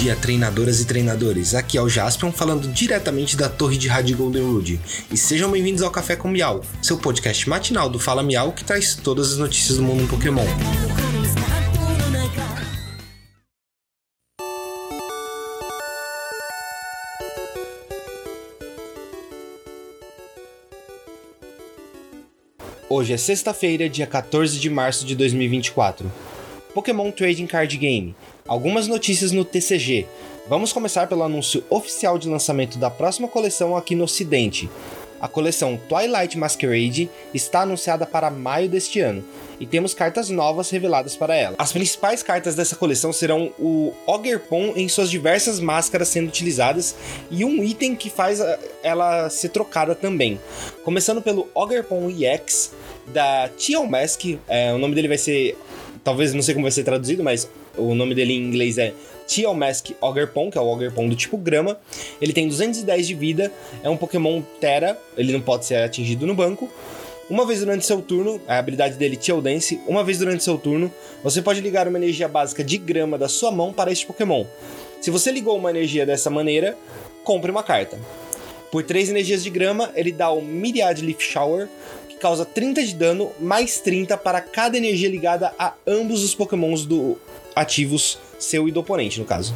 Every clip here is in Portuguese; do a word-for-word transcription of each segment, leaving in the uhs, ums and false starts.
dia, treinadoras e treinadores. Aqui é o Jaspion falando diretamente da torre de rádio Goldenwood. E sejam bem-vindos ao Café com Miau, seu podcast matinal do Fala Miau que traz todas as notícias do mundo Pokémon. Hoje é sexta-feira, dia quatorze de março de dois mil e vinte e quatro. Pokémon Trading Card Game. Algumas notícias no T C G. Vamos começar pelo anúncio oficial de lançamento da próxima coleção aqui no Ocidente. A coleção Twilight Masquerade está anunciada para maio deste ano, e temos cartas novas reveladas para ela. As principais cartas dessa coleção serão o Ogerpon em suas diversas máscaras sendo utilizadas, e um item que faz ela ser trocada também. Começando pelo Ogerpon E X, da Teal Mask, é, o nome dele vai ser, talvez não sei como vai ser traduzido, mas o nome dele em inglês é Teal Mask Ogerpon, que é o Ogerpon do tipo grama. Ele tem duzentos e dez de vida, é um Pokémon Terra, ele não pode ser atingido no banco. Uma vez durante seu turno, a habilidade dele Teal Dance, uma vez durante seu turno, você pode ligar uma energia básica de grama da sua mão para este Pokémon. Se você ligou uma energia dessa maneira, compre uma carta. Por três energias de grama, ele dá o Myriad Leaf Shower, que causa trinta de dano, mais trinta para cada energia ligada a ambos os Pokémons do ativos, seu e do oponente, no caso.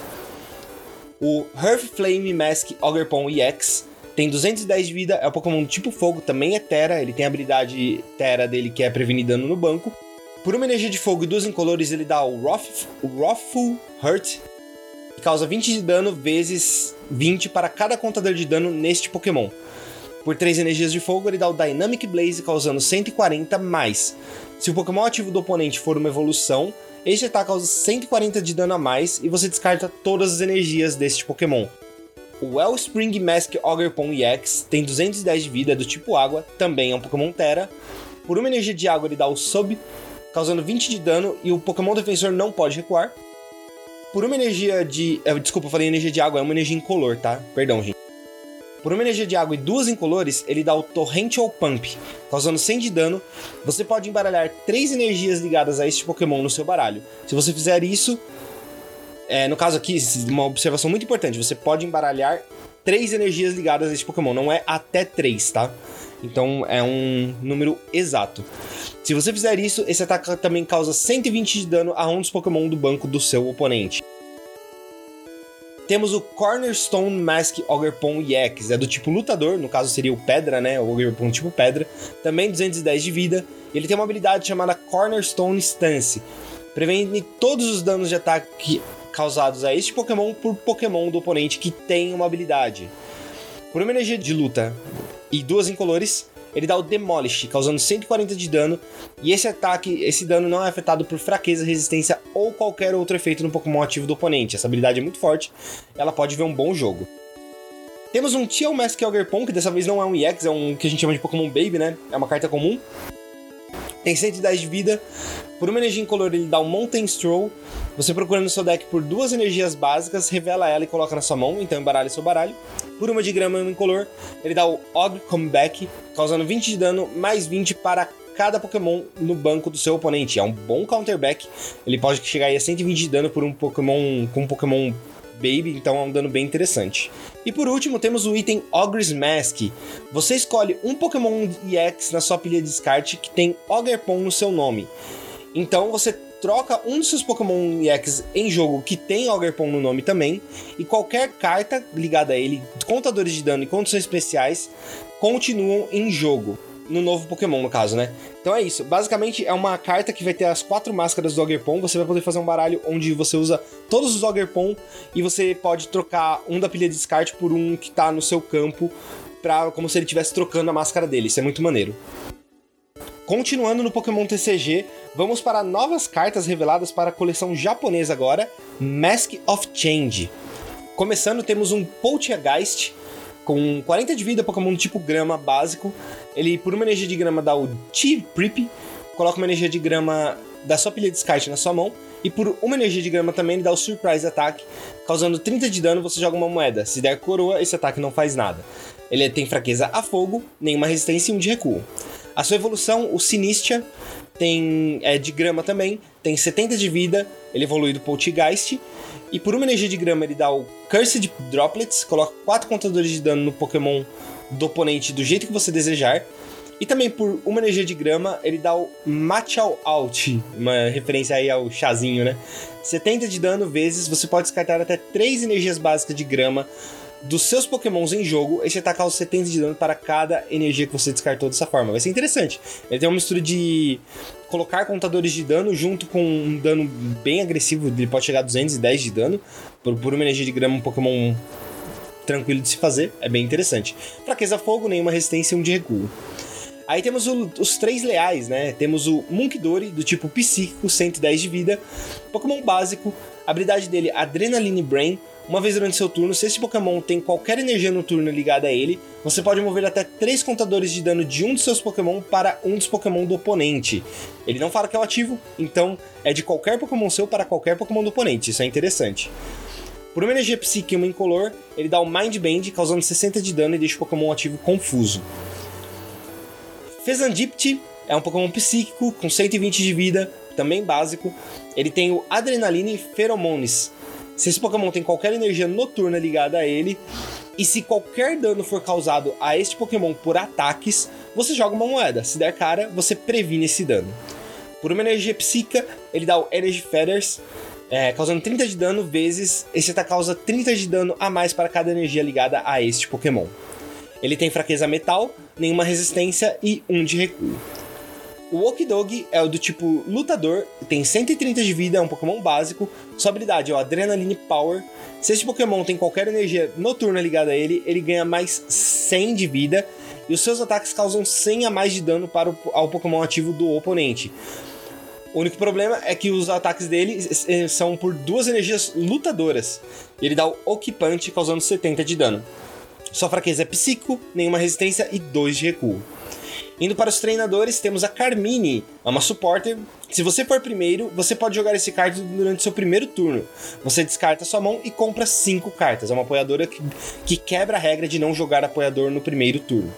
O Earth Flame Mask Ogerpon E X tem duzentos e dez de vida, é um Pokémon do tipo fogo, também é Terra, ele tem a habilidade Terra dele que é prevenir dano no banco. Por uma energia de fogo e duas incolores, ele dá o Wrath, o Wrathful Hurt, que causa vinte de dano vezes vinte para cada contador de dano neste Pokémon. Por três energias de fogo, ele dá o Dynamic Blaze, causando cento e quarenta mais. Se o Pokémon ativo do oponente for uma evolução, este ataque causa cento e quarenta de dano a mais e você descarta todas as energias deste Pokémon. O Wellspring Mask Ogerpon E X tem duzentos e dez de vida, é do tipo água, também é um Pokémon Terra. Por uma energia de água ele dá o Sub, causando vinte de dano e o Pokémon defensor não pode recuar. Por uma energia de... Eh, desculpa, eu falei energia de água, é uma energia incolor, tá? Perdão, gente. Por uma energia de água e duas incolores, ele dá o Torrential Pump, causando cem de dano. Você pode embaralhar três energias ligadas a este Pokémon no seu baralho. Se você fizer isso, é, no caso aqui, uma observação muito importante, você pode embaralhar três energias ligadas a este Pokémon, não é até três, tá? Então é um número exato. Se você fizer isso, esse ataque também causa cento e vinte de dano a um dos Pokémon do banco do seu oponente. Temos o Cornerstone Mask Ogerpon E X, é do tipo lutador, no caso seria o Pedra, né? O Ogerpon tipo Pedra, também duzentos e dez de vida. Ele tem uma habilidade chamada Cornerstone Stance, previne todos os danos de ataque causados a este Pokémon por Pokémon do oponente que tem uma habilidade. Por uma energia de luta e duas incolores, ele dá o Demolish, causando cento e quarenta de dano, e esse ataque, esse dano não é afetado por fraqueza, resistência ou qualquer outro efeito no Pokémon ativo do oponente. Essa habilidade é muito forte, ela pode ver um bom jogo. Temos um Teal Mask Ogerpon, que dessa vez não é um E X, é um que a gente chama de Pokémon Baby, né? É uma carta comum. Tem cento e dez de vida. Por uma energia incolor ele dá um Mountain Stroll. Você procurando no seu deck por duas energias básicas, revela ela e coloca na sua mão, então embaralha seu baralho. Por uma de grama e uma incolor, ele dá o Og Comeback, causando vinte de dano, mais vinte para cada Pokémon no banco do seu oponente. É um bom counterback, ele pode chegar aí a cento e vinte de dano por um Pokémon com um Pokémon Baby, então é um dano bem interessante. E por último, temos o item Ogre's Mask. Você escolhe um Pokémon E X na sua pilha de descarte que tem Ogerpon no seu nome. Então você troca um dos seus Pokémon E X em jogo que tem Ogerpon no nome também, e qualquer carta ligada a ele, contadores de dano e condições especiais, continuam em jogo, no novo Pokémon no caso, né? Então é isso, basicamente é uma carta que vai ter as quatro máscaras do Ogerpon, você vai poder fazer um baralho onde você usa todos os Ogerpon, e você pode trocar um da pilha de descarte por um que tá no seu campo, pra, como se ele estivesse trocando a máscara dele, isso é muito maneiro. Continuando no Pokémon T C G, vamos para novas cartas reveladas para a coleção japonesa agora, Mask of Change. Começando, temos um Poltergeist, com quarenta de vida, Pokémon do tipo grama básico. Ele, por uma energia de grama, dá o T-Prip, coloca uma energia de grama da sua pilha de descarte na sua mão, e por uma energia de grama também ele dá o Surprise Attack, causando trinta de dano, você joga uma moeda. Se der coroa, esse ataque não faz nada. Ele tem fraqueza a fogo, nenhuma resistência e um de recuo. A sua evolução, o Sinistia, tem, é de grama também, tem setenta de vida, ele evolui do Poltergeist, E por uma energia de grama ele dá o Cursed Droplets, coloca quatro contadores de dano no Pokémon do oponente do jeito que você desejar. E também por uma energia de grama ele dá o Matchal Out, uma referência aí ao chazinho, né? setenta de dano vezes, você pode descartar até três energias básicas de grama dos seus Pokémons em jogo, e você atacar os setenta de dano para cada energia que você descartou dessa forma. Vai ser interessante. Ele tem uma mistura de colocar contadores de dano junto com um dano bem agressivo, ele pode chegar a duzentos e dez de dano, por, por uma energia de grama um Pokémon tranquilo de se fazer, é bem interessante. Fraqueza fogo, nenhuma resistência e um de recuo. Aí temos o, os três leais, né? Temos o Munkidori, do tipo psíquico, cento e dez de vida. Pokémon básico, habilidade dele Adrenaline Brain. Uma vez durante seu turno, se esse Pokémon tem qualquer energia no turno ligada a ele, você pode mover até três contadores de dano de um dos seus Pokémon para um dos Pokémon do oponente. Ele não fala que é o ativo, então é de qualquer Pokémon seu para qualquer Pokémon do oponente, isso é interessante. Por uma energia psíquica e uma incolor, ele dá o Mind Bend, causando sessenta de dano e deixa o Pokémon ativo confuso. Fezandipiti é um Pokémon psíquico com cento e vinte de vida, também básico. Ele tem o Adrenaline Pheromones. Se esse Pokémon tem qualquer energia noturna ligada a ele, e se qualquer dano for causado a este Pokémon por ataques, você joga uma moeda. Se der cara, você previne esse dano. Por uma energia psíquica, ele dá o Energy Feathers, é, causando trinta de dano vezes, esse ataque causa trinta de dano a mais para cada energia ligada a este Pokémon. Ele tem fraqueza metal, nenhuma resistência e um de recuo. O Okidog é o do tipo lutador, tem cento e trinta de vida, é um Pokémon básico. Sua habilidade é o Adrenaline Power. Se este Pokémon tem qualquer energia noturna ligada a ele, ele ganha mais cem de vida. E os seus ataques causam cem a mais de dano para o ao Pokémon ativo do oponente. O único problema é que os ataques dele são por duas energias lutadoras. Ele dá o Okipunch, causando setenta de dano. Sua fraqueza é psíquico, nenhuma resistência e dois de recuo. Indo para os treinadores, temos a Carmine, é uma supporter. Se você for primeiro, você pode jogar esse card durante seu primeiro turno. Você descarta sua mão e compra cinco cartas. É uma apoiadora que, que quebra a regra de não jogar apoiador no primeiro turno.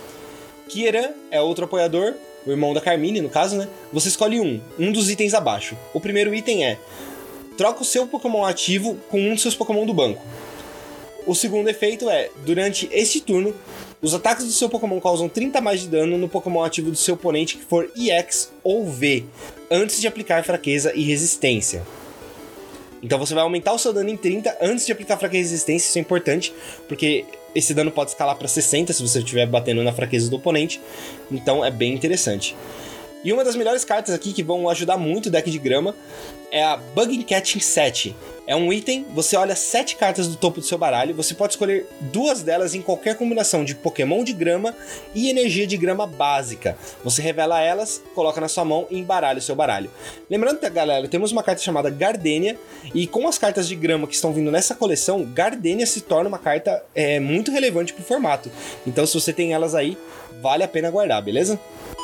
Kieran é outro apoiador, o irmão da Carmine, no caso, né? Você escolhe um, um dos itens abaixo. O primeiro item é: troca o seu Pokémon ativo com um dos seus Pokémon do banco. O segundo efeito é: durante este turno, os ataques do seu Pokémon causam trinta a mais de dano no Pokémon ativo do seu oponente que for E X ou V, antes de aplicar fraqueza e resistência. Então você vai aumentar o seu dano em trinta antes de aplicar fraqueza e resistência, isso é importante, porque esse dano pode escalar para sessenta se você estiver batendo na fraqueza do oponente, então é bem interessante. E uma das melhores cartas aqui que vão ajudar muito o deck de grama é a Bug Catching sete. É um item, você olha sete cartas do topo do seu baralho, você pode escolher duas delas em qualquer combinação de Pokémon de grama e energia de grama básica. Você revela elas, coloca na sua mão e embaralha o seu baralho. Lembrando que, galera, temos uma carta chamada Gardenia, e com as cartas de grama que estão vindo nessa coleção, Gardenia se torna uma carta é, muito relevante pro formato. Então se você tem elas aí, vale a pena guardar, beleza?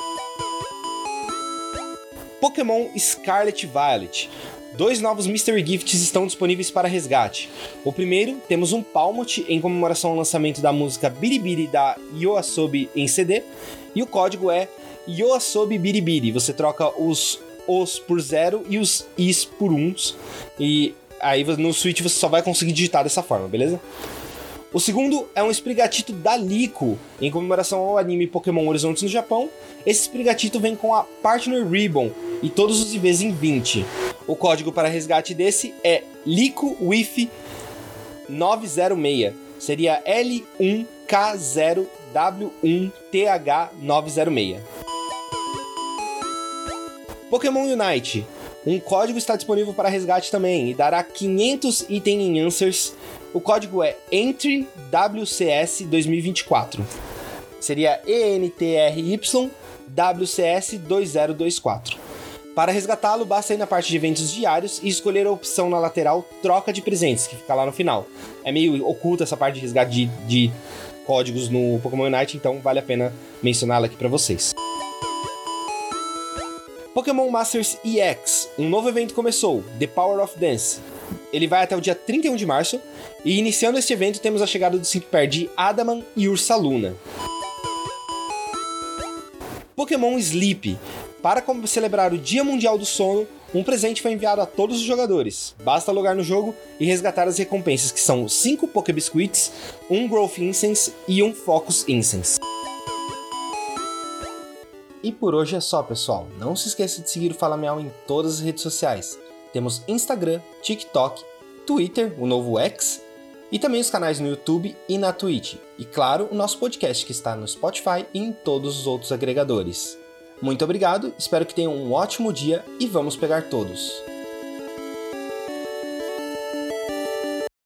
Pokémon Scarlet Violet. Dois novos Mystery Gifts estão disponíveis para resgate. O primeiro, temos um Palmot em comemoração ao lançamento da música Biribiri da Yoasobi em C D. E o código é Yoasobi Biribiri. Você troca os Os por zero e os Is por uns. E aí no Switch você só vai conseguir digitar dessa forma, beleza? O segundo é um Sprigatito da Lico, em comemoração ao anime Pokémon Horizontes no Japão. Esse Sprigatito vem com a Partner Ribbon e todos os I Vs em vinte. O código para resgate desse é Lico W I F nove zero seis. Seria L um K zero W um T H nove zero seis. Pokémon Unite. Um código está disponível para resgate também e dará quinhentos itens em Answers. O código é Entry W C S dois mil e vinte e quatro. Seria E N T R Y W C S dois mil e vinte e quatro. Para resgatá-lo, basta ir na parte de eventos diários e escolher a opção na lateral Troca de Presentes, que fica lá no final. É meio oculta essa parte de resgate de, de códigos no Pokémon Unite, então vale a pena mencioná-la aqui para vocês. Pokémon Masters E X. Um novo evento começou, The Power of Dance. Ele vai até o dia trinta e um de março, e iniciando este evento temos a chegada do cinco pair de Adaman e Ursaluna. Pokémon Sleep. Para celebrar o Dia Mundial do Sono, Um presente foi enviado a todos os jogadores. Basta logar no jogo e resgatar as recompensas, que são cinco Poké Biscuits, um Growth Incense e um Focus Incense. E por hoje é só, pessoal. Não se esqueça de seguir o Fala Miau em todas as redes sociais. Temos Instagram, TikTok, Twitter, o novo X, e também os canais no YouTube e na Twitch. E claro, o nosso podcast que está no Spotify e em todos os outros agregadores. Muito obrigado, espero que tenham um ótimo dia e vamos pegar todos!